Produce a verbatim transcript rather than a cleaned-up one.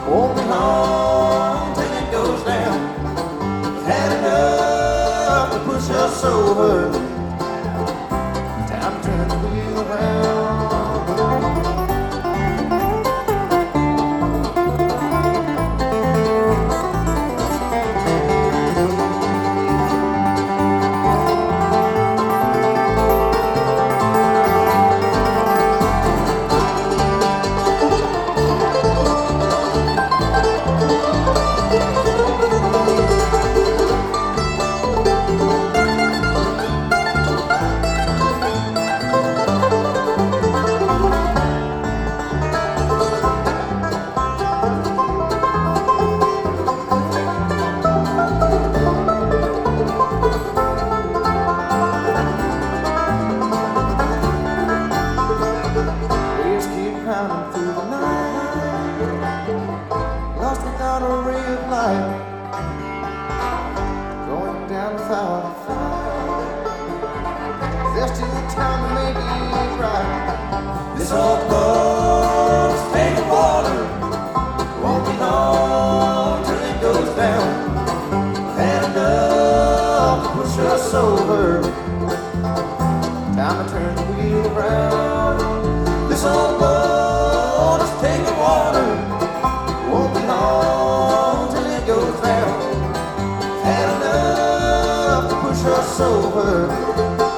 Won't be long till it goes down. Had enough to push us over. Time to turn the wheel around. Pounding through the night, lost without a ray of light, going down without a fight. There's still time to make it right. This old boat's taking water, won't be long till it goes down. Had enough to push us over. Time to turn the wheel around. This old boat is taking water, won't be long till it goes down. Had enough to push us over.